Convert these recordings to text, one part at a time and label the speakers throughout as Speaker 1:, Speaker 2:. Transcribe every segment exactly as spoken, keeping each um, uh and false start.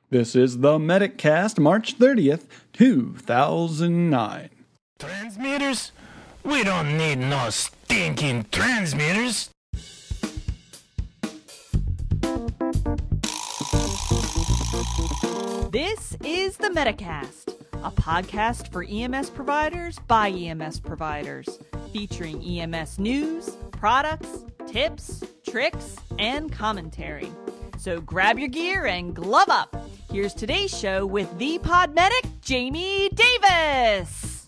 Speaker 1: This is the MedicCast, March thirtieth, two thousand nine.
Speaker 2: Transmitters? We don't need no stinking transmitters.
Speaker 3: This is the MedicCast, a podcast for E M S providers by E M S providers, featuring E M S news, products, tips, tricks, and commentary. So grab your gear and glove up. Here's today's show with the pod medic, Jamie Davis.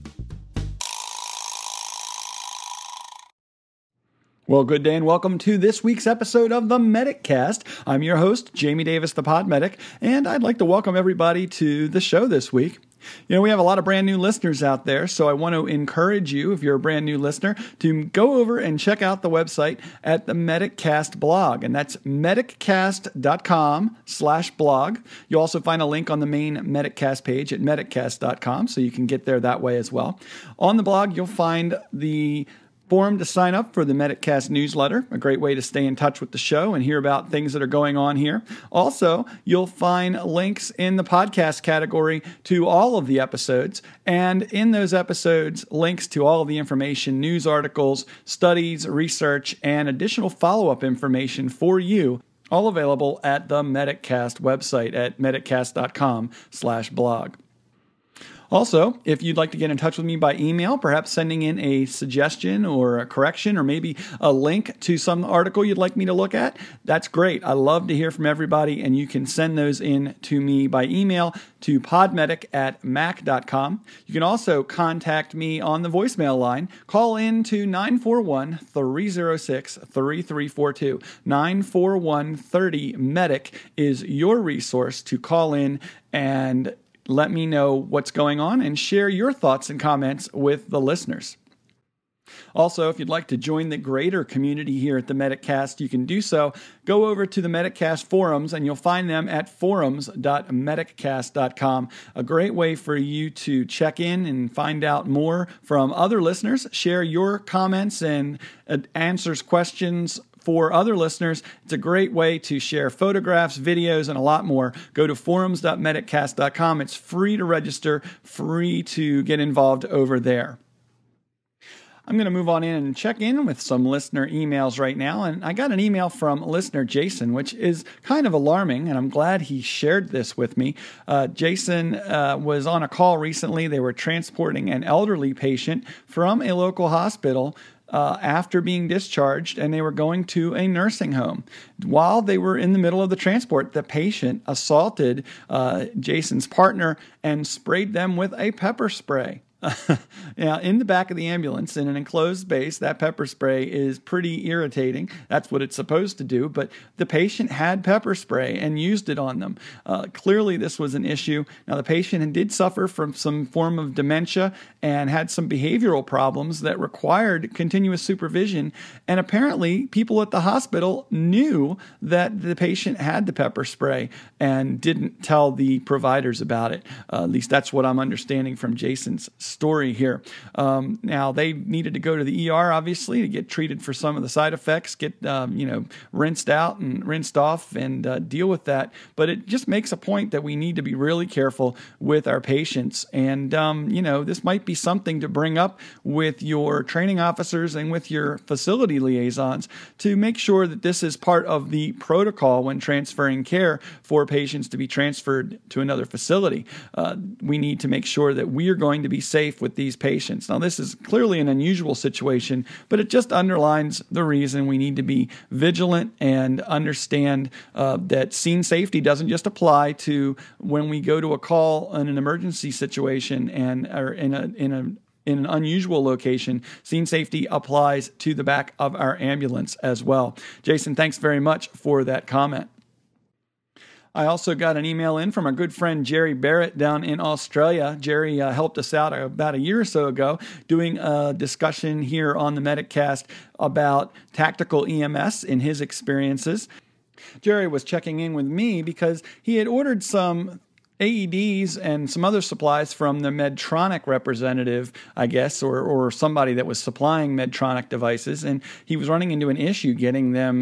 Speaker 1: Well, good day and welcome to this week's episode of the MedicCast. I'm your host, Jamie Davis, the pod medic, and I'd like to welcome everybody to the show this week. You know, we have a lot of brand new listeners out there, so I want to encourage you, if you're a brand new listener, to go over and check out the website at the MedicCast blog, and that's mediccast.com slash blog. You'll also find a link on the main MedicCast page at mediccast dot com, so you can get there that way as well. On the blog, you'll find the forum to sign up for the MedicCast newsletter, a great way to stay in touch with the show and hear about things that are going on here. Also, you'll find links in the podcast category to all of the episodes, and in those episodes, links to all of the information, news articles, studies, research, and additional follow-up information for you, all available at the MedicCast website at mediccast.com slash blog. Also, if you'd like to get in touch with me by email, perhaps sending in a suggestion or a correction or maybe a link to some article you'd like me to look at, that's great. I love to hear from everybody, and you can send those in to me by email to podmedic at mac dot com. You can also contact me on the voicemail line. Call in to nine four one, three oh six, three three four two. nine four one, three oh, MEDIC is your resource to call in and let me know what's going on and share your thoughts and comments with the listeners. Also, if you'd like to join the greater community here at the MedicCast, you can do so. Go over to the MedicCast forums, and you'll find them at forums dot mediccast dot com. A great way for you to check in and find out more from other listeners, share your comments and uh, answers questions for other listeners. It's a great way to share photographs, videos, and a lot more. Go to forums dot mediccast dot com. It's free to register, free to get involved over there. I'm going to move on in and check in with some listener emails right now. And I got an email from listener Jason, which is kind of alarming, and I'm glad he shared this with me. Uh, Jason uh, was on a call recently. They were transporting an elderly patient from a local hospital Uh, after being discharged, and they were going to a nursing home. While they were in the middle of the transport, the patient assaulted uh, Jason's partner and sprayed them with a pepper spray. Now, in the back of the ambulance, in an enclosed space, that pepper spray is pretty irritating. That's what it's supposed to do, but the patient had pepper spray and used it on them. Uh, clearly, this was an issue. Now, the patient did suffer from some form of dementia and had some behavioral problems that required continuous supervision, and apparently, people at the hospital knew that the patient had the pepper spray and didn't tell the providers about it. Uh, at least that's what I'm understanding from Jason's story here. Um, now, they needed to go to the E R, obviously, to get treated for some of the side effects, get, um, you know, rinsed out and rinsed off and uh, deal with that. But it just makes a point that we need to be really careful with our patients. And, um, you know, this might be something to bring up with your training officers and with your facility liaisons to make sure that this is part of the protocol when transferring care for patients to be transferred to another facility. Uh, we need to make sure that we are going to be safe with these patients. Now, this is clearly an unusual situation, but it just underlines the reason we need to be vigilant and understand uh, that scene safety doesn't just apply to when we go to a call in an emergency situation and or in a in a in an unusual location. Scene safety applies to the back of our ambulance as well. Jason, thanks very much for that comment. I also got an email in from our good friend Jerry Barrett down in Australia. Jerry uh, helped us out about a year or so ago doing a discussion here on the MedicCast about tactical E M S in his experiences. Jerry was checking in with me because he had ordered some A E Ds and some other supplies from the Medtronic representative, I guess, or or somebody that was supplying Medtronic devices, and he was running into an issue getting them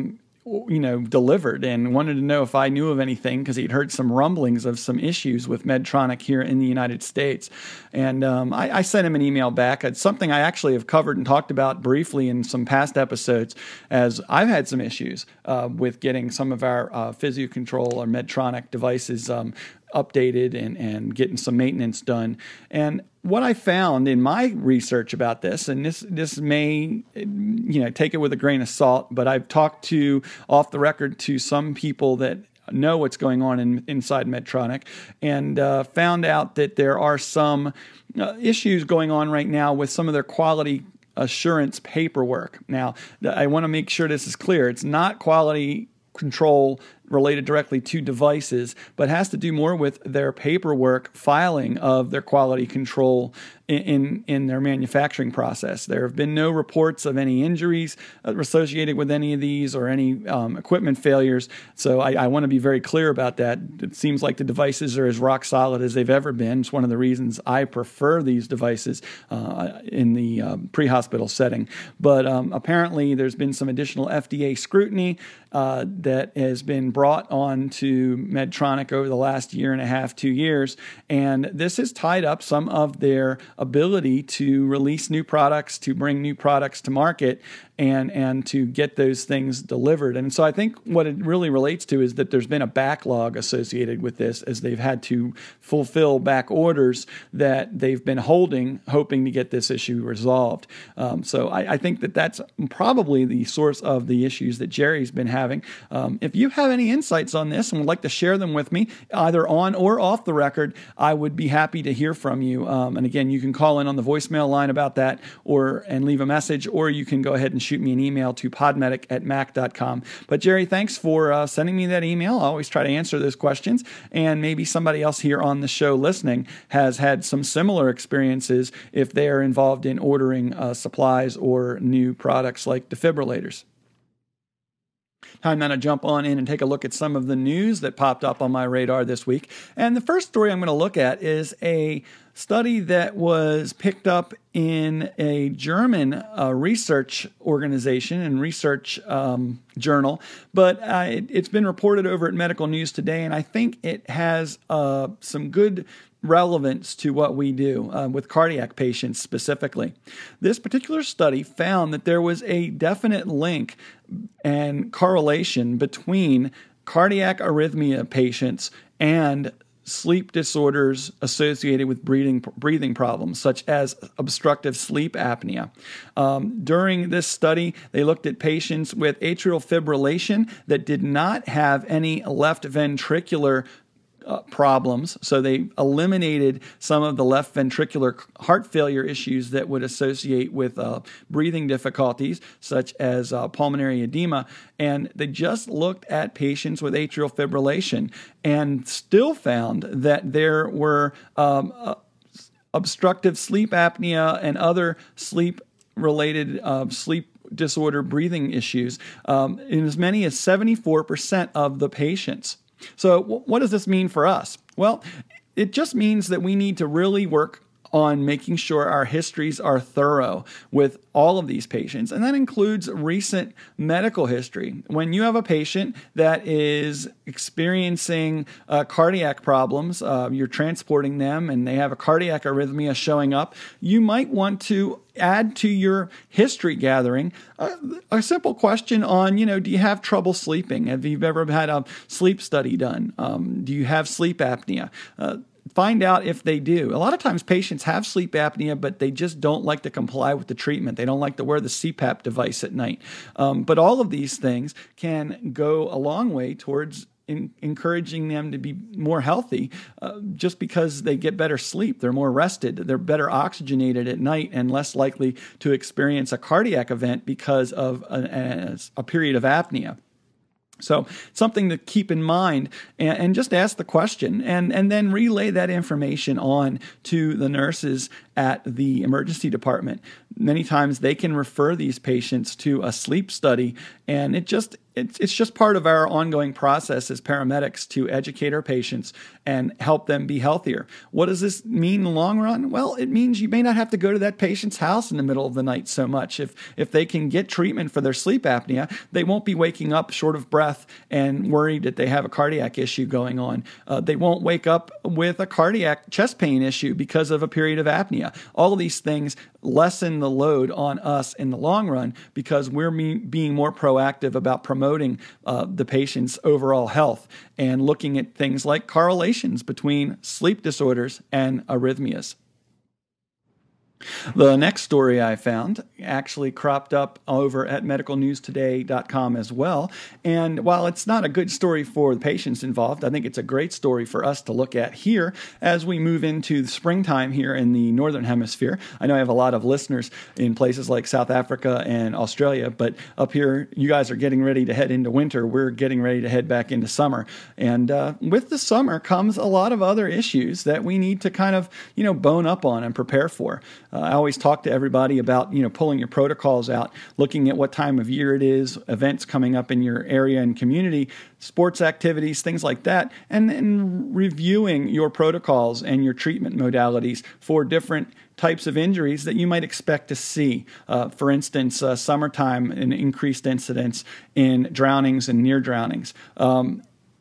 Speaker 1: you know, delivered, and wanted to know if I knew of anything because he'd heard some rumblings of some issues with Medtronic here in the United States. And um, I, I sent him an email back. It's something I actually have covered and talked about briefly in some past episodes, as I've had some issues uh, with getting some of our uh, Physio-Control or Medtronic devices um, updated and, and getting some maintenance done. And what I found in my research about this, and this this may, you know, take it with a grain of salt, but I've talked to, off the record, to some people that know what's going on in, inside Medtronic, and uh, found out that there are some uh, issues going on right now with some of their quality assurance paperwork. Now, I want to make sure this is clear. It's not quality control related directly to devices, but has to do more with their paperwork filing of their quality control in, in, in their manufacturing process. There have been no reports of any injuries associated with any of these or any um, equipment failures. So I, I want to be very clear about that. It seems like the devices are as rock solid as they've ever been. It's one of the reasons I prefer these devices uh, in the uh, pre-hospital setting. But um, apparently there's been some additional F D A scrutiny uh, that has been brought on to Medtronic over the last year and a half, two years. And this has tied up some of their ability to release new products, to bring new products to market, and and to get those things delivered. And so I think what it really relates to is that there's been a backlog associated with this, as they've had to fulfill back orders that they've been holding, hoping to get this issue resolved. Um, so I, I think that that's probably the source of the issues that Jerry's been having. Um, if you have any insights on this and would like to share them with me, either on or off the record, I would be happy to hear from you. Um, and again, you can call in on the voicemail line about that, or and leave a message, or you can go ahead and shoot me an email to podmedic at mac dot com. But Jerry, thanks for uh, sending me that email. I always try to answer those questions, and maybe somebody else here on the show listening has had some similar experiences if they are involved in ordering uh, supplies or new products like defibrillators. Time now to jump on in and take a look at some of the news that popped up on my radar this week. And the first story I'm going to look at is a study that was picked up in a German uh, research organization and research um, journal, but uh, it, it's been reported over at Medical News Today, and I think it has uh, some good relevance to what we do uh, with cardiac patients specifically. This particular study found that there was a definite link and correlation between cardiac arrhythmia patients and sleep disorders associated with breathing breathing problems, such as obstructive sleep apnea. Um, during this study, they looked at patients with atrial fibrillation that did not have any left ventricular Uh, problems. So they eliminated some of the left ventricular heart failure issues that would associate with uh, breathing difficulties, such as uh, pulmonary edema. And they just looked at patients with atrial fibrillation and still found that there were um, uh, obstructive sleep apnea and other sleep-related uh, sleep disorder breathing issues um, in as many as seventy-four percent of the patients. So what does this mean for us? Well, it just means that we need to really work on making sure our histories are thorough with all of these patients. And that includes recent medical history. When you have a patient that is experiencing uh, cardiac problems, uh, you're transporting them and they have a cardiac arrhythmia showing up, you might want to add to your history gathering uh, a simple question on, you know, do you have trouble sleeping? Have you ever had a sleep study done? Um, do you have sleep apnea? Uh, Find out if they do. A lot of times patients have sleep apnea, but they just don't like to comply with the treatment. They don't like to wear the C PAP device at night. Um, but all of these things can go a long way towards in encouraging them to be more healthy uh, just because they get better sleep. They're more rested. They're better oxygenated at night and less likely to experience a cardiac event because of a, a, a period of apnea. So something to keep in mind, and, and just ask the question and, and then relay that information on to the nurses at the emergency department. Many times they can refer these patients to a sleep study, and it just It's, it's just part of our ongoing process as paramedics to educate our patients and help them be healthier. What does this mean in the long run? Well, it means you may not have to go to that patient's house in the middle of the night so much. If if they can get treatment for their sleep apnea, they won't be waking up short of breath and worried that they have a cardiac issue going on. Uh, they won't wake up with a cardiac chest pain issue because of a period of apnea. All of these things lessen the load on us in the long run because we're me- being more proactive about promoting uh, the patient's overall health and looking at things like correlations between sleep disorders and arrhythmias. The next story I found actually cropped up over at medical news today dot com as well. And while it's not a good story for the patients involved, I think it's a great story for us to look at here as we move into the springtime here in the Northern Hemisphere. I know I have a lot of listeners in places like South Africa and Australia, but up here, you guys are getting ready to head into winter. We're getting ready to head back into summer. And uh, with the summer comes a lot of other issues that we need to kind of, you know, bone up on and prepare for. Uh, I always talk to everybody about, you know, pulling your protocols out, looking at what time of year it is, events coming up in your area and community, sports activities, things like that, and then reviewing your protocols and your treatment modalities for different types of injuries that you might expect to see. Uh, for instance, uh, summertime, an increased incidence in drownings and near drownings. Um,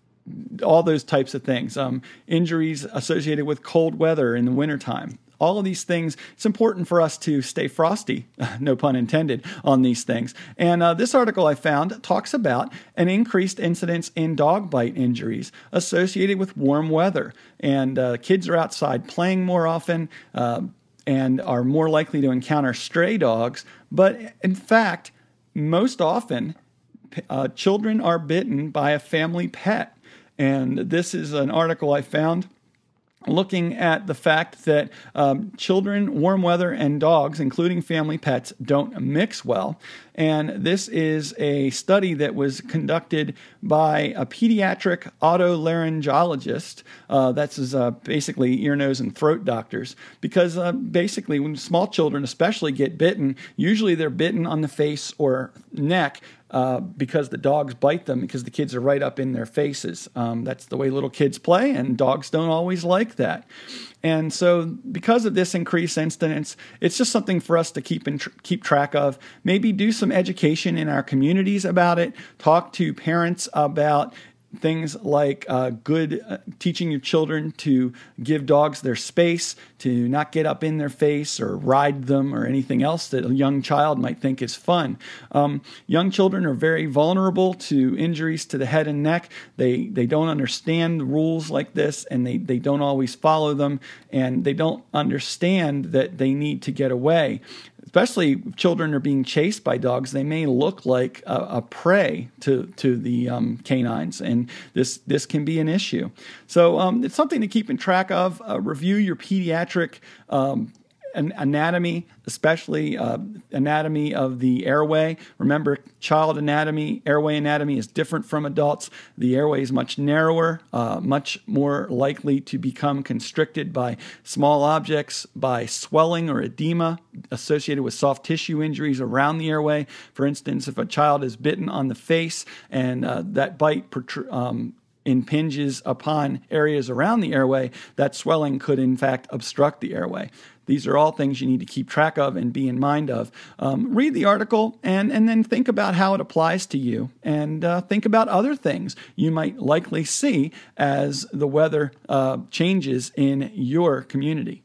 Speaker 1: all those types of things. Um, injuries associated with cold weather in the wintertime. All of these things, it's important for us to stay frosty, no pun intended, on these things. And uh, this article I found talks about an increased incidence in dog bite injuries associated with warm weather. And uh, kids are outside playing more often uh, and are more likely to encounter stray dogs. But in fact, most often, uh, children are bitten by a family pet. And this is an article I found looking at the fact that um, children, warm weather, and dogs, including family pets, don't mix well. And this is a study that was conducted by a pediatric otolaryngologist. Uh, that's uh, basically ear, nose, and throat doctors. Because uh, basically, when small children especially get bitten, usually they're bitten on the face or neck, Uh, because the dogs bite them because the kids are right up in their faces. Um, that's the way little kids play, and dogs don't always like that. And so because of this increased incidence, it's just something for us to keep in tr- keep track of. Maybe do some education in our communities about it. Talk to parents about things like uh, good uh, teaching your children to give dogs their space, to not get up in their face or ride them or anything else that a young child might think is fun. Um, young children are very vulnerable to injuries to the head and neck. They they don't understand the rules like this, and they, they don't always follow them, and they don't understand that they need to get away. Especially if children are being chased by dogs, they may look like a, a prey to to the um, canines, and this this can be an issue. So um, it's something to keep in track of. Uh, review your pediatric um, anatomy, especially uh, anatomy of the airway. Remember, child anatomy, airway anatomy is different from adults. The airway is much narrower, uh, much more likely to become constricted by small objects, by swelling or edema associated with soft tissue injuries around the airway. For instance, if a child is bitten on the face and uh, that bite protrudes, um, impinges upon areas around the airway, that swelling could in fact obstruct the airway. These are all things you need to keep track of and be in mind of. Um, read the article and, and then think about how it applies to you, and uh, think about other things you might likely see as the weather uh, changes in your community.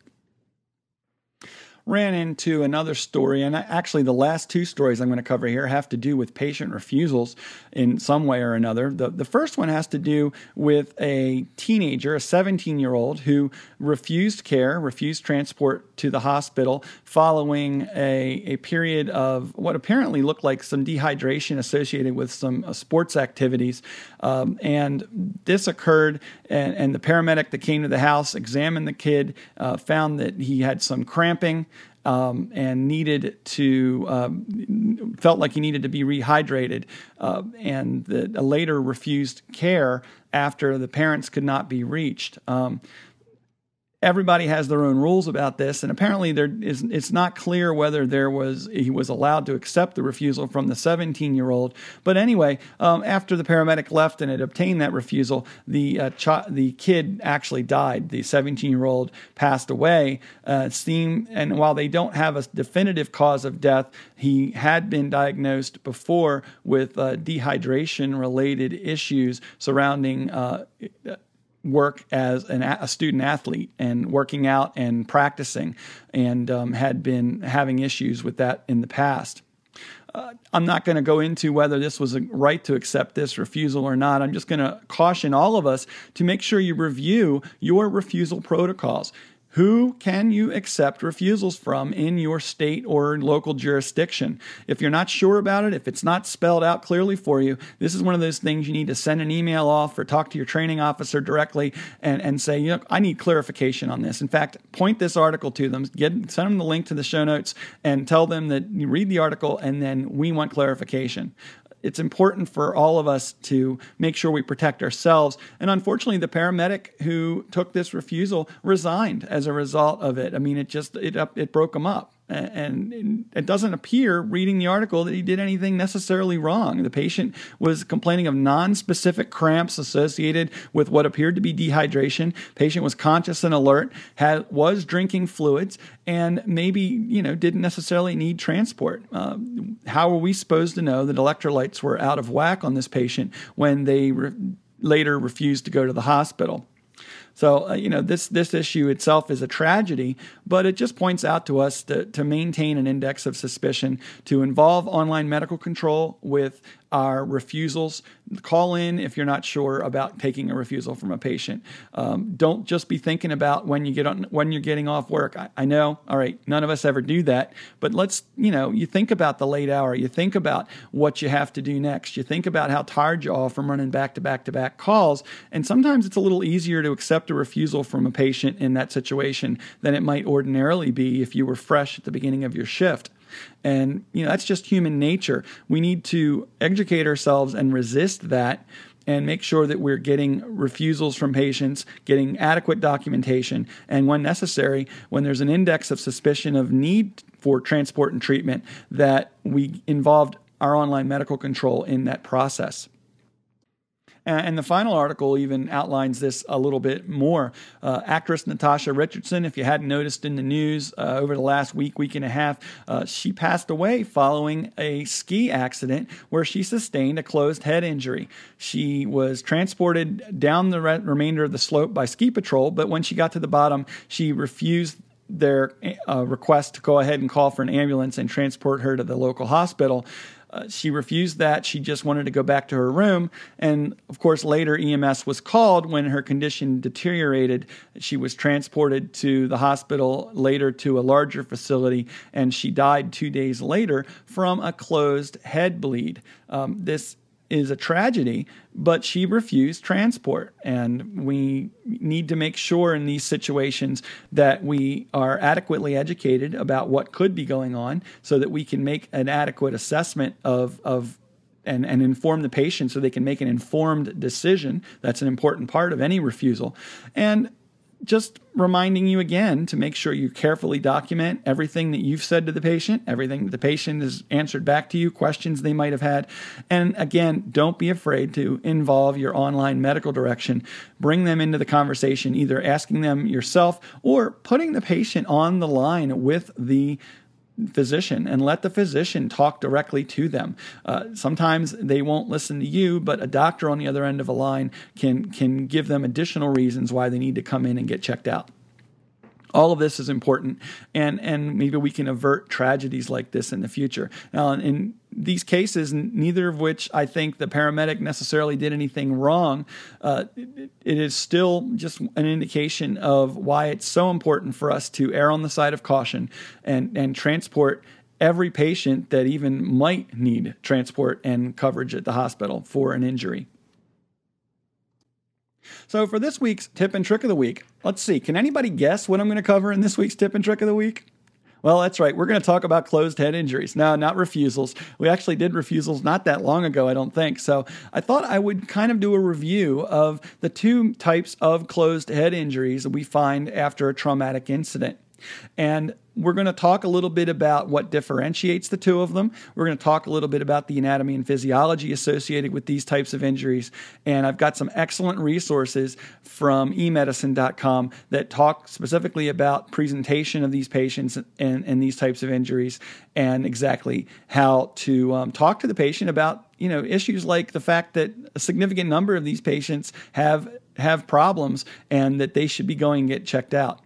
Speaker 1: Ran into another story, and actually the last two stories I'm going to cover here have to do with patient refusals in some way or another. The, the first one has to do with a teenager, a seventeen-year-old, who refused care, refused transport to the hospital following a, a period of what apparently looked like some dehydration associated with some uh, sports activities. Um, and this occurred, and, and the paramedic that came to the house examined the kid, uh, found that he had some cramping, Um, and needed to, um, felt like he needed to be rehydrated, uh, and the, later refused care after the parents could not be reached. Um, everybody has their own rules about this, and apparently there is, it's not clear whether there was he was allowed to accept the refusal from the seventeen-year-old. But anyway, um, after the paramedic left and had obtained that refusal, the uh, ch- the kid actually died. The seventeen-year-old passed away. Uh, seem, and while they don't have a definitive cause of death, he had been diagnosed before with uh, dehydration-related issues surrounding Uh, work as an, a student athlete and working out and practicing, and um, had been having issues with that in the past. Uh, I'm not going to go into whether this was a right to accept this refusal or not. I'm just going to caution all of us to make sure you review your refusal protocols. Who can you accept refusals from in your state or local jurisdiction? If you're not sure about it, if it's not spelled out clearly for you, this is one of those things you need to send an email off or talk to your training officer directly and, and say, you know, I need clarification on this. In fact, point this article to them, get, send them the link to the show notes and tell them that you read the article and then we want clarification. It's important for all of us to make sure we protect ourselves. And unfortunately, the paramedic who took this refusal resigned as a result of it. I mean, it just, it it broke him up. And it doesn't appear, reading the article, that he did anything necessarily wrong. The patient was complaining of non-specific cramps associated with what appeared to be dehydration. Patient was conscious and alert, had was drinking fluids, and maybe, you know, didn't necessarily need transport. Uh, how are we supposed to know that electrolytes were out of whack on this patient when they re- later refused to go to the hospital? So, uh, you know, this this issue itself is a tragedy, but it just points out to us to, to maintain an index of suspicion, to involve online medical control with our refusals. Call in if you're not sure about taking a refusal from a patient. Um, don't just be thinking about when you get on when you're getting off work. I, I know, all right, none of us ever do that, but let's, you know, you think about the late hour. You think about what you have to do next. You think about how tired you are from running back to back to back calls, and sometimes it's a little easier to accept a refusal from a patient in that situation than it might ordinarily be if you were fresh at the beginning of your shift. And, you know, that's just human nature. We need to educate ourselves and resist that and make sure that we're getting refusals from patients, getting adequate documentation, and when necessary, when there's an index of suspicion of need for transport and treatment, that we involved our online medical control in that process. And the final article even outlines this a little bit more. Uh, actress Natasha Richardson, if you hadn't noticed in the news uh, over the last week, week and a half, uh, she passed away following a ski accident where she sustained a closed head injury. She was transported down the re- remainder of the slope by ski patrol, but when she got to the bottom, she refused their uh, request to go ahead and call for an ambulance and transport her to the local hospital. Uh, she refused that. She just wanted to go back to her room. And, of course, later E M S was called when her condition deteriorated. She was transported to the hospital, later to a larger facility, and she died two days later from a closed head bleed. Um, this is a tragedy, but she refused transport. And we need to make sure in these situations that we are adequately educated about what could be going on so that we can make an adequate assessment of, of and, and inform the patient so they can make an informed decision. That's an important part of any refusal. And just reminding you again to make sure you carefully document everything that you've said to the patient, everything that the patient has answered back to you, questions they might have had. And again, don't be afraid to involve your online medical direction. Bring them into the conversation, either asking them yourself or putting the patient on the line with the physician and let the physician talk directly to them. Uh, sometimes they won't listen to you, but a doctor on the other end of a line can can give them additional reasons why they need to come in and get checked out. All of this is important, and, and maybe we can avert tragedies like this in the future. Now, in these cases, neither of which I think the paramedic necessarily did anything wrong, uh, it, it is still just an indication of why it's so important for us to err on the side of caution and, and transport every patient that even might need transport and coverage at the hospital for an injury. So for this week's tip and trick of the week, let's see. Can anybody guess what I'm going to cover in this week's tip and trick of the week? Well, that's right. We're going to talk about closed head injuries. No, not refusals. We actually did refusals not that long ago, I don't think. So I thought I would kind of do a review of the two types of closed head injuries that we find after a traumatic incident. And we're going to talk a little bit about what differentiates the two of them. We're going to talk a little bit about the anatomy and physiology associated with these types of injuries. And I've got some excellent resources from e medicine dot com that talk specifically about presentation of these patients and, and these types of injuries, and exactly how to um, talk to the patient about, you know, issues like the fact that a significant number of these patients have have problems and that they should be going and get checked out.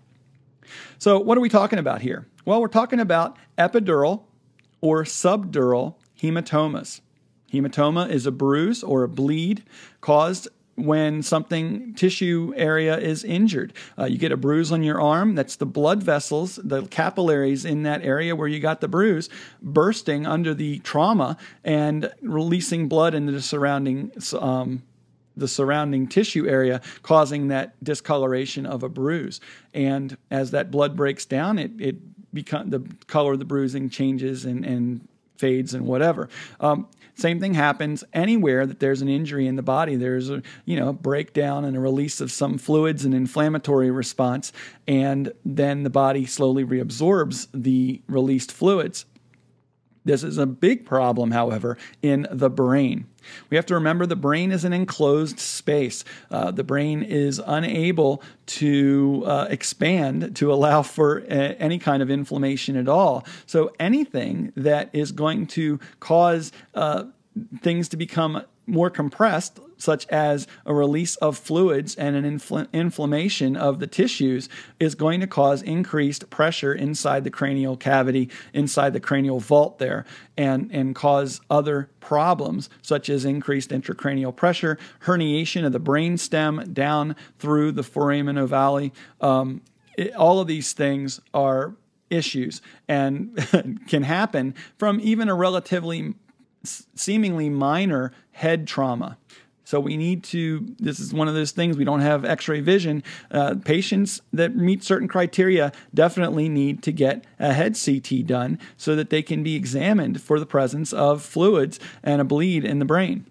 Speaker 1: So what are we talking about here? Well, we're talking about epidural or subdural hematomas. Hematoma is a bruise or a bleed caused when something tissue area is injured. Uh, you get a bruise on your arm. That's the blood vessels, the capillaries in that area where you got the bruise, bursting under the trauma and releasing blood into the surrounding um the surrounding tissue area, causing that discoloration of a bruise. And as that blood breaks down, it it become the color of the bruising changes and, and fades and whatever. Um, same thing happens anywhere that there's an injury in the body. There's a you know breakdown and a release of some fluids and inflammatory response, and then the body slowly reabsorbs the released fluids. This is a big problem, however, in the brain. We have to remember the brain is an enclosed space. Uh, the brain is unable to uh, expand to allow for a, any kind of inflammation at all. So anything that is going to cause uh, things to become more compressed, such as a release of fluids and an infl- inflammation of the tissues, is going to cause increased pressure inside the cranial cavity, inside the cranial vault there, and, and cause other problems, such as increased intracranial pressure, herniation of the brainstem down through the foramen ovale. Um, it, all of these things are issues and can happen from even a relatively seemingly minor head trauma. So we need to, this is one of those things, we don't have x-ray vision. Uh, patients that meet certain criteria definitely need to get a head C T done so that they can be examined for the presence of fluids and a bleed in the brain.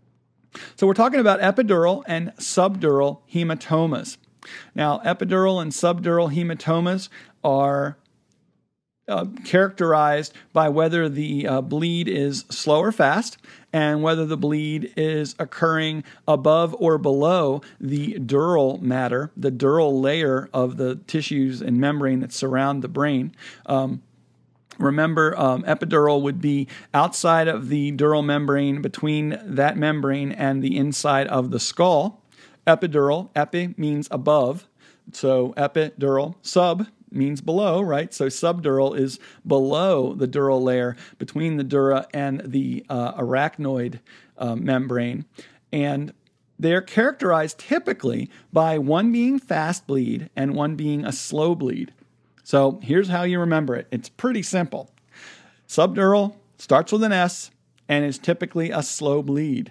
Speaker 1: So we're talking about epidural and subdural hematomas. Now, epidural and subdural hematomas are Uh, characterized by whether the uh, bleed is slow or fast, and whether the bleed is occurring above or below the dural matter, the dural layer of the tissues and membrane that surround the brain. Um, Remember, um, epidural would be outside of the dural membrane, between that membrane and the inside of the skull. Epidural, epi means above, so epidural, sub means below, right? So subdural is below the dural layer, between the dura and the uh, arachnoid uh, membrane. And they're characterized typically by one being fast bleed and one being a slow bleed. So here's how you remember it. It's pretty simple. Subdural starts with an S and is typically a slow bleed.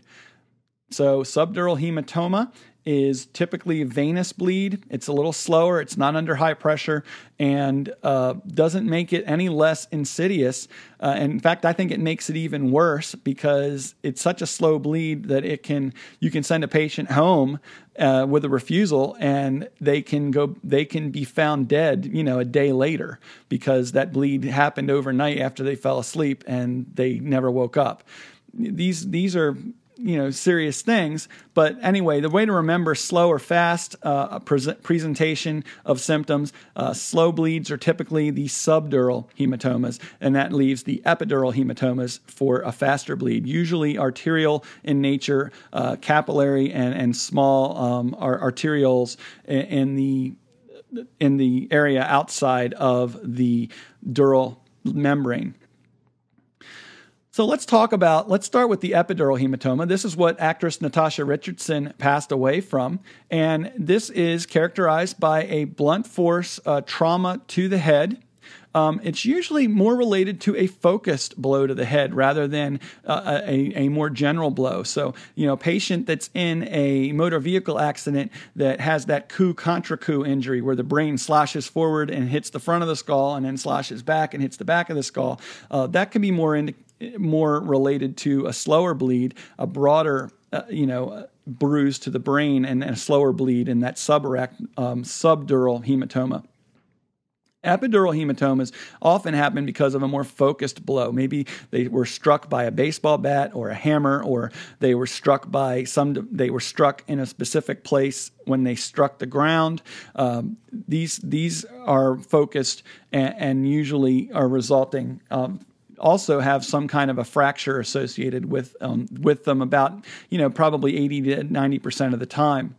Speaker 1: So subdural hematoma is typically venous bleed. It's a little slower. It's not under high pressure, and uh, doesn't make it any less insidious. Uh, and in fact, I think it makes it even worse because it's such a slow bleed that it can you can send a patient home uh, with a refusal, and they can go they can be found dead, you know, a day later because that bleed happened overnight after they fell asleep and they never woke up. These these are you know, serious things. But anyway, the way to remember slow or fast uh, pre- presentation of symptoms, uh, slow bleeds are typically the subdural hematomas, and that leaves the epidural hematomas for a faster bleed, usually arterial in nature, uh, capillary and, and small um, arterioles in, in the in the area outside of the dural membrane. So let's talk about, let's start with the epidural hematoma. This is what actress Natasha Richardson passed away from. And this is characterized by a blunt force uh, trauma to the head um, it's usually more related to a focused blow to the head rather than uh, a, a more general blow. So, you know, a patient that's in a motor vehicle accident that has that coup contra coup injury where the brain sloshes forward and hits the front of the skull and then sloshes back and hits the back of the skull, uh, that can be more in, more related to a slower bleed, a broader, uh, you know, bruise to the brain, and, and a slower bleed in that subarach, um, subdural hematoma. Epidural hematomas often happen because of a more focused blow. Maybe they were struck by a baseball bat or a hammer, or they were struck by some. They were struck in a specific place when they struck the ground. Um, these these are focused and, and usually are resulting. Um, also have some kind of a fracture associated with um, with them about, you know, probably eighty to ninety percent of the time.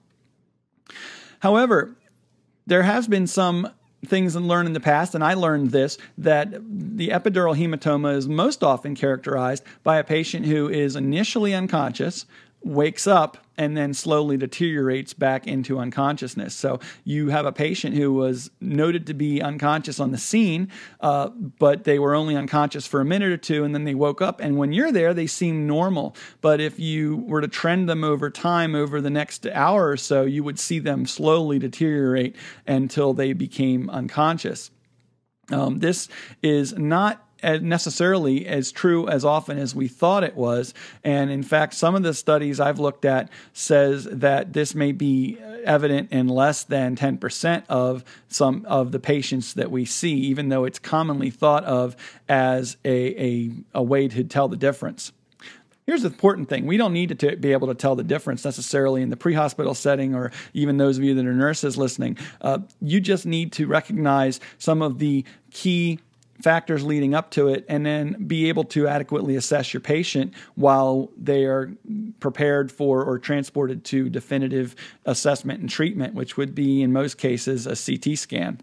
Speaker 1: However, there has been some things learned in the past, and I learned this, that the epidural hematoma is most often characterized by a patient who is initially unconscious, wakes up, and then slowly deteriorates back into unconsciousness. So you have a patient who was noted to be unconscious on the scene, uh, but they were only unconscious for a minute or two, and then they woke up. And when you're there, they seem normal. But if you were to trend them over time, over the next hour or so, you would see them slowly deteriorate until they became unconscious. Um, this is not necessarily as true as often as we thought it was. And in fact, some of the studies I've looked at says that this may be evident in less than ten percent of some of the patients that we see, even though it's commonly thought of as a, a, a way to tell the difference. Here's the important thing. We don't need to t- be able to tell the difference necessarily in the pre-hospital setting, or even those of you that are nurses listening. Uh, you just need to recognize some of the key factors leading up to it, and then be able to adequately assess your patient while they are prepared for or transported to definitive assessment and treatment, which would be, in most cases, a C T scan.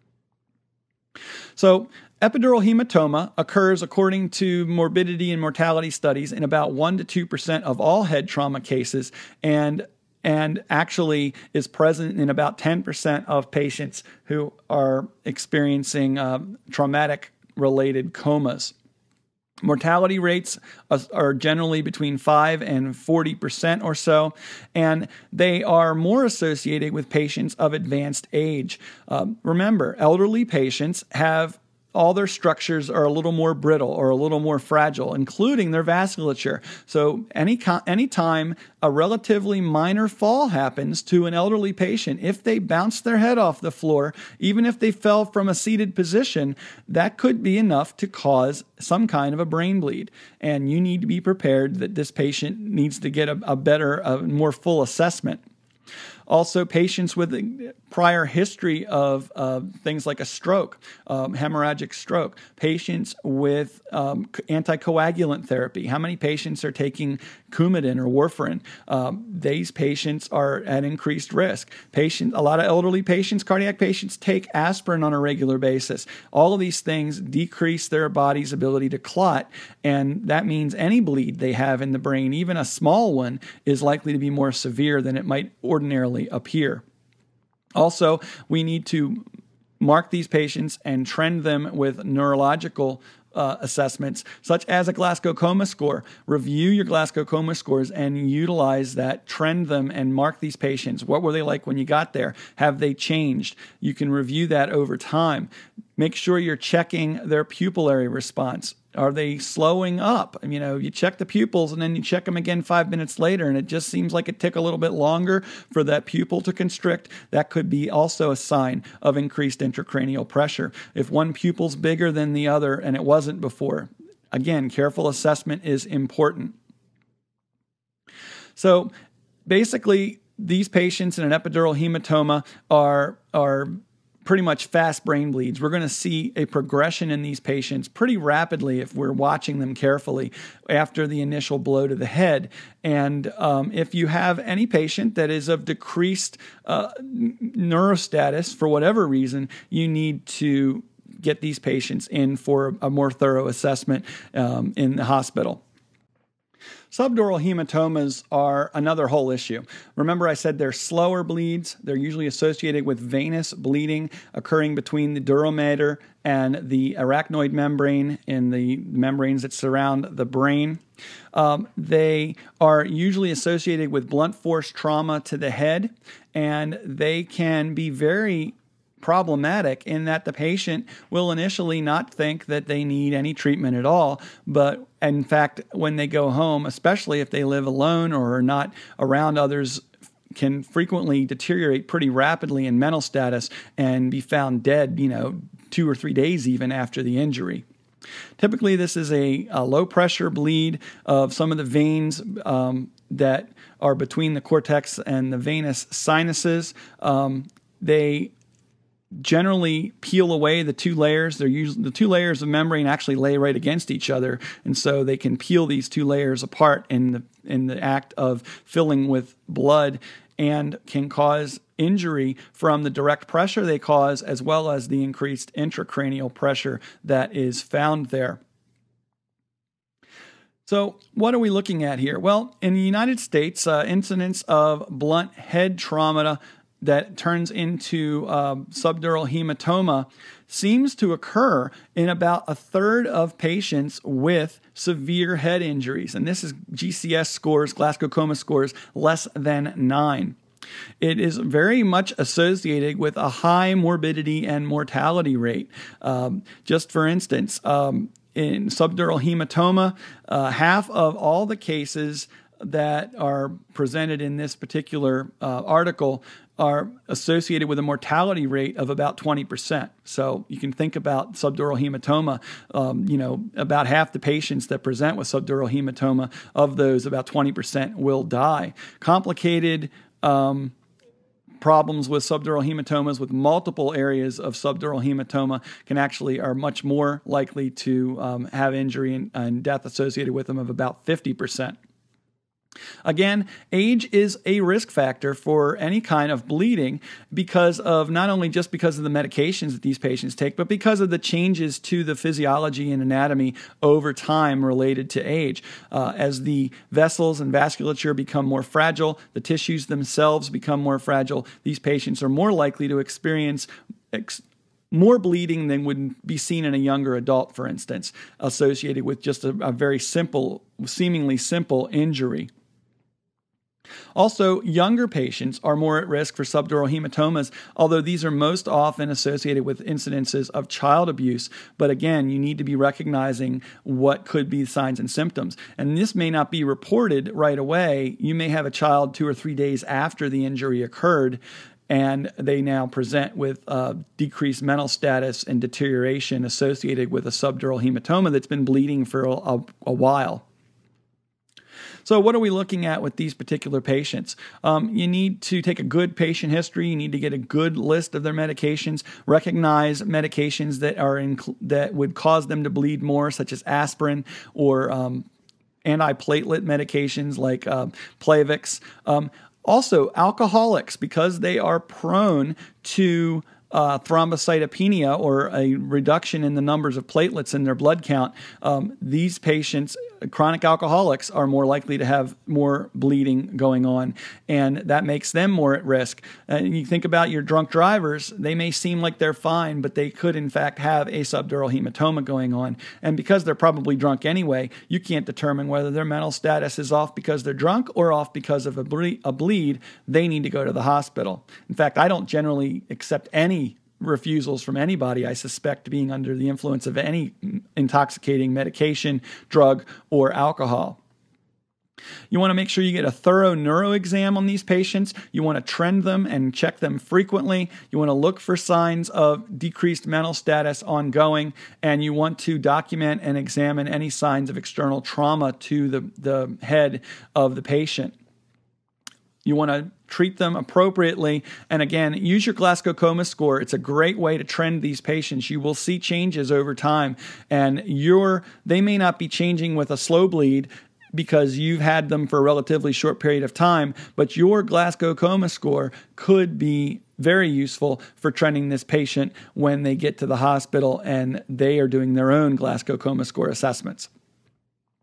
Speaker 1: So, epidural hematoma occurs, according to morbidity and mortality studies, in about one to two percent of all head trauma cases, and and actually is present in about ten percent of patients who are experiencing uh, traumatic-related comas. Mortality rates are generally between five and forty percent or so, and they are more associated with patients of advanced age. Um, remember, elderly patients have all their structures are a little more brittle or a little more fragile, including their vasculature. So any anytime a relatively minor fall happens to an elderly patient, if they bounce their head off the floor, even if they fell from a seated position, that could be enough to cause some kind of a brain bleed. And you need to be prepared that this patient needs to get a, a better, a more full assessment. Also, patients with a prior history of uh, things like a stroke, um, hemorrhagic stroke, patients with um, anticoagulant therapy. How many patients are taking Coumadin or warfarin? Um, these patients are at increased risk. Patient, a lot of elderly patients, cardiac patients, take aspirin on a regular basis. All of these things decrease their body's ability to clot, and that means any bleed they have in the brain, even a small one, is likely to be more severe than it might ordinarily appear. Also, we need to mark these patients and trend them with neurological uh, assessments, such as a Glasgow Coma score. Review your Glasgow Coma scores and utilize that, trend them, and mark these patients. What were they like when you got there? Have they changed? You can review that over time. Make sure you're checking their pupillary response. Are they slowing up? You know, you check the pupils and then you check them again five minutes later, and it just seems like it took a little bit longer for that pupil to constrict. That could be also a sign of increased intracranial pressure. If one pupil's bigger than the other and it wasn't before, again, careful assessment is important. So basically, these patients in an epidural hematoma are are pretty much fast brain bleeds. We're going to see a progression in these patients pretty rapidly if we're watching them carefully after the initial blow to the head. And um, if you have any patient that is of decreased uh, neurostatus for whatever reason, you need to get these patients in for a more thorough assessment um, in the hospital. Subdural hematomas are another whole issue. Remember, I said they're slower bleeds. They're usually associated with venous bleeding occurring between the dura mater and the arachnoid membrane in the membranes that surround the brain. Um, they are usually associated with blunt force trauma to the head, and they can be very problematic in that the patient will initially not think that they need any treatment at all, but in fact, when they go home, especially if they live alone or are not around others, can frequently deteriorate pretty rapidly in mental status and be found dead, you know, two or three days even after the injury. Typically, this is a, a low-pressure bleed of some of the veins um, that are between the cortex and the venous sinuses. Um, they generally peel away the two layers. They're usually, the two layers of membrane actually lay right against each other, and so they can peel these two layers apart in the in the act of filling with blood, and can cause injury from the direct pressure they cause, as well as the increased intracranial pressure that is found there. So what are we looking at here? Well, in the United States, uh, incidence of blunt head trauma that turns into uh, subdural hematoma seems to occur in about a third of patients with severe head injuries. And this is G C S scores, Glasgow Coma scores, less than nine. It is very much associated with a high morbidity and mortality rate. Um, just for instance, um, in subdural hematoma, uh, half of all the cases that are presented in this particular uh, article are associated with a mortality rate of about twenty percent. So you can think about subdural hematoma, um, you know, about half the patients that present with subdural hematoma, of those, about twenty percent will die. Complicated um, problems with subdural hematomas with multiple areas of subdural hematoma can actually are much more likely to um, have injury and, and death associated with them, of about fifty percent. Again, age is a risk factor for any kind of bleeding because of not only just because of the medications that these patients take, but because of the changes to the physiology and anatomy over time related to age. Uh, as the vessels and vasculature become more fragile, the tissues themselves become more fragile, these patients are more likely to experience ex- more bleeding than would be seen in a younger adult, for instance, associated with just a, a very simple, seemingly simple injury. Also, younger patients are more at risk for subdural hematomas, although these are most often associated with incidences of child abuse. But again, you need to be recognizing what could be signs and symptoms. And this may not be reported right away. You may have a child two or three days after the injury occurred, and they now present with uh, decreased mental status and deterioration associated with a subdural hematoma that's been bleeding for a, a, a while. So what are we looking at with these particular patients? Um, you need to take a good patient history. You need to get a good list of their medications. Recognize medications that are in, that would cause them to bleed more, such as aspirin or um, antiplatelet medications like uh, Plavix. Um, also, alcoholics, because they are prone to Uh, thrombocytopenia, or a reduction in the numbers of platelets in their blood count. Um, these patients, chronic alcoholics, are more likely to have more bleeding going on, and that makes them more at risk. And you think about your drunk drivers, they may seem like they're fine, but they could in fact have a subdural hematoma going on. And because they're probably drunk anyway, you can't determine whether their mental status is off because they're drunk or off because of a, ble- a bleed. They need to go to the hospital. In fact, I don't generally accept any refusals from anybody I suspect being under the influence of any intoxicating medication, drug, or alcohol. You want to make sure you get a thorough neuro exam on these patients. You want to trend them and check them frequently. You want to look for signs of decreased mental status ongoing, and you want to document and examine any signs of external trauma to the, the head of the patient. You want to treat them appropriately. And again, use your Glasgow Coma score. It's a great way to trend these patients. You will see changes over time, and you're, they may not be changing with a slow bleed because you've had them for a relatively short period of time, but your Glasgow Coma score could be very useful for trending this patient when they get to the hospital and they are doing their own Glasgow Coma score assessments.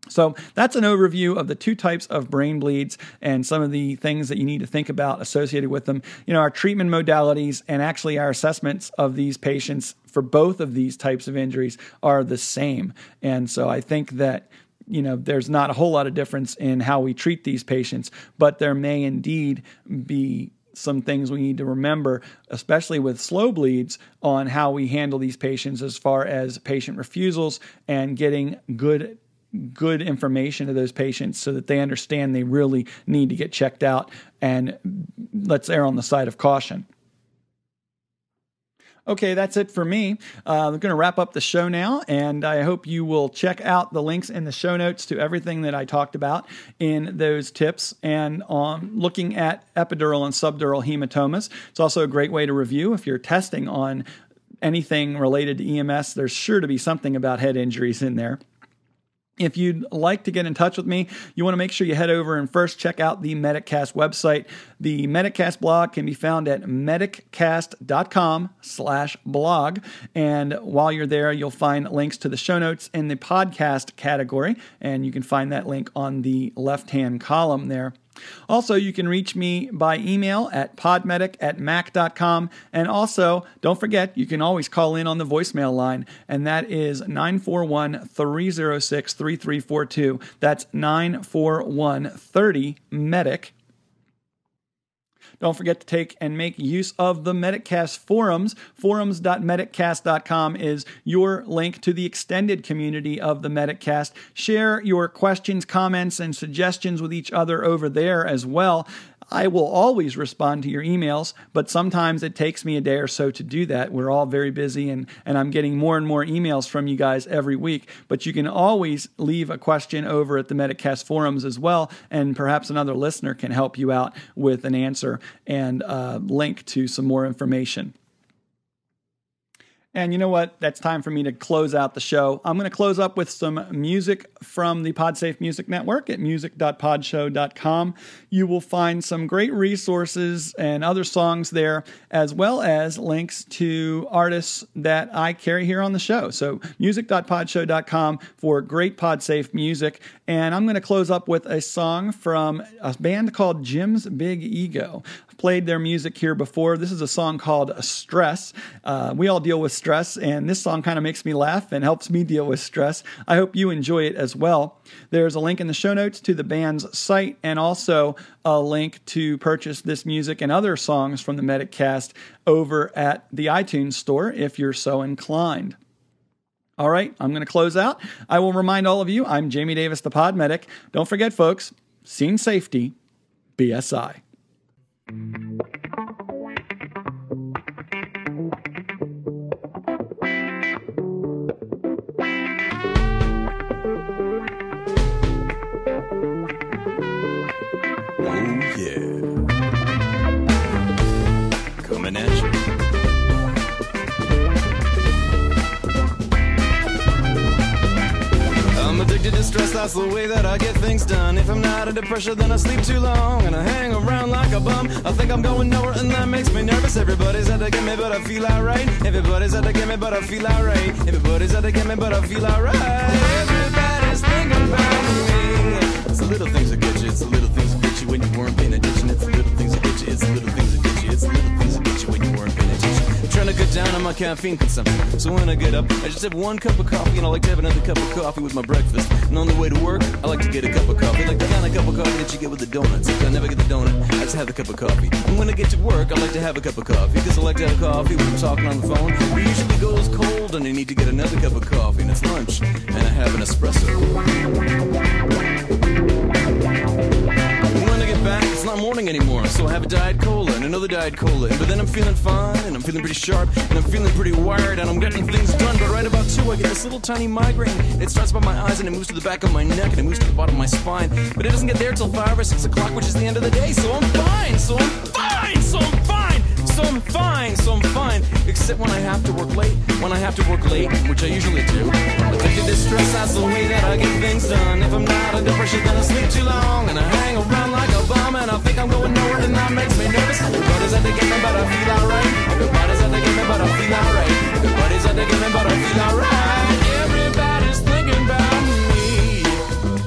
Speaker 1: So that's an overview of the two types of brain bleeds and some of the things that you need to think about associated with them. You know, our treatment modalities and actually our assessments of these patients for both of these types of injuries are the same. And so I think that, you know, there's not a whole lot of difference in how we treat these patients, but there may indeed be some things we need to remember, especially with slow bleeds, on how we handle these patients as far as patient refusals and getting good good information to those patients so that they understand they really need to get checked out, and let's err on the side of caution. Okay, that's it for me. Uh, I'm going to wrap up the show now, and I hope you will check out the links in the show notes to everything that I talked about in those tips and on looking at epidural and subdural hematomas. It's also a great way to review if you're testing on anything related to E M S. There's sure to be something about head injuries in there. If you'd like to get in touch with me, you want to make sure you head over and first check out the Medicast website. The Medicast blog can be found at mediccast.com slash blog. And while you're there, you'll find links to the show notes in the podcast category. And you can find that link on the left-hand column there. Also, you can reach me by email at podmedic at mac dot com. And also, don't forget, you can always call in on the voicemail line, and that is nine four one, three oh six, three three four two. That's nine four one, three oh, medic. Don't forget to take and make use of the Medicast forums. forums dot mediccast dot com is your link to the extended community of the Medicast. Share your questions, comments, and suggestions with each other over there as well. I will always respond to your emails, but sometimes it takes me a day or so to do that. We're all very busy, and, and I'm getting more and more emails from you guys every week. But you can always leave a question over at the Medicast forums as well, and perhaps another listener can help you out with an answer and a link to some more information. And you know what? That's time for me to close out the show. I'm going to close up with some music from the PodSafe Music Network at music dot podshow dot com. You will find some great resources and other songs there, as well as links to artists that I carry here on the show. So music dot podshow dot com for great PodSafe music. And I'm going to close up with a song from a band called Jim's Big Ego. I've played their music here before. This is a song called Stress. Uh, we all deal with stress, and this song kind of makes me laugh and helps me deal with stress. I hope you enjoy it as well. There's a link in the show notes to the band's site, and also a link to purchase this music and other songs from the Medicast over at the iTunes store if you're so inclined. All right, I'm going to close out. I will remind all of you, I'm Jamie Davis, the Pod Medic. Don't forget, folks, scene safety, B S I.
Speaker 4: Stress, that's the way that I get things done. If I'm not under pressure, then I sleep too long and I hang around like a bum. I think I'm going nowhere and that makes me nervous. Everybody's out to get me, but I feel alright. Everybody's out to get me, but I feel alright. Everybody's out to get me, but I feel alright. Everybody's thinking about me. It's the little things that get you. It's the little things that get you when you weren't paying attention. It's the little things that get you. It's the little things that get you. It's the little things that get you when you weren't paying attention. I'm trying to cut down on my caffeine consumption. So when I get up, I just have one cup of coffee, and I like to have another cup of coffee with my breakfast. And on the way to work, I like to get a cup of coffee, like the kind of cup of coffee that you get with the donuts. If I never get the donut, I just have the cup of coffee. And when I get to work, I like to have a cup of coffee, because I like to have coffee when I'm talking on the phone. It usually goes cold, and I need to get another cup of coffee, and it's lunch, and I have an espresso. When I get back, it's not morning anymore, so I have a Diet Cola and another Diet Cola. But then I'm feeling fine, and I'm feeling pretty sharp, and I'm feeling pretty wired, and I'm getting things done. But right about two, I get this little tiny migraine. It starts by my eyes, and it moves to the back of my neck, and it moves to the bottom of my spine. But it doesn't get there till five or six o'clock, which is the end of the day. So I'm fine, so I'm fine, so I'm fine, so I'm fine, so I'm fine. Except when I have to work late, when I have to work late, which I usually do. Addicted to stress, that's the way that I get things done. If I'm not under pressure, then I sleep too long, and I hang around like a bum, and I think I'm going nowhere, and that makes me nervous. Everybody's out to get me, but I feel alright. Everybody's out to get me, but I feel alright. Everybody's out to get me, but I feel alright. Everybody's thinking about me.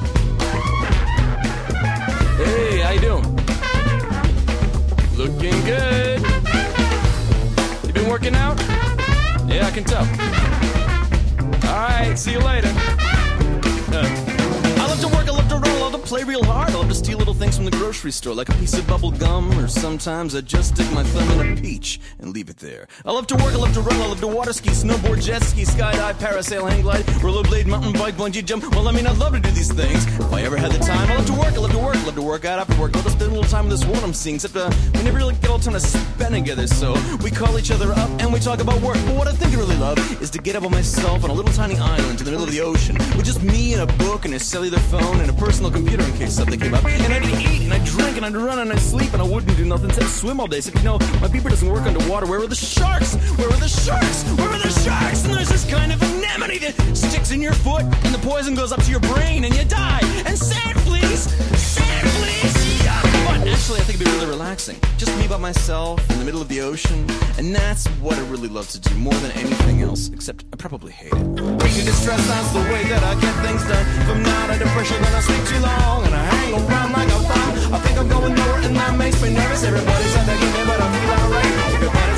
Speaker 4: working out? Yeah, I can tell. Alright, see you later. Uh. I love to work, I love to run, I love to play real hard. I love to steal little things from the grocery store, like a piece of bubble gum, or sometimes I just stick my thumb in a peach and leave it there. I love to work, I love to run, I love to water ski, snowboard, jet ski, skydive, parasail, hang glide, rollerblade, mountain bike, bungee jump. Well, I mean, I'd love to do these things if I ever had the time. I love to work, I love to work, I love to work out after work. I love to spend a little time with this woman I'm seeing, except uh, we never really get all the time to spend together, so we call each other up and we talk about work. But what I think I really love is to get up on myself on a little tiny island in the middle of the ocean with just me and a book and a cellular phone and a personal computer in case something came up. And I'd eat and I'd drink and I'd run and I'd sleep and I wouldn't do nothing except swim all day. So, you know, my beeper doesn't work underwater. Where are the sharks? Where are the sharks? Where are the sharks? And there's this kind of anemone that sticks in your foot and the poison goes up to your brain and you die. And sand fleas, sand fleas, yuck. But actually, I think it'd be really relaxing. Just me by myself in the middle of the ocean. And that's what I really love to do more than anything else, except I probably hate it. Breaking distress, that's the way that I get things done. If I'm not under pressure, then I sleep too long and I hang around like a bomb. I think I'm going nowhere and that makes me nervous. Everybody's out to get me, but I feel alright. Everybody's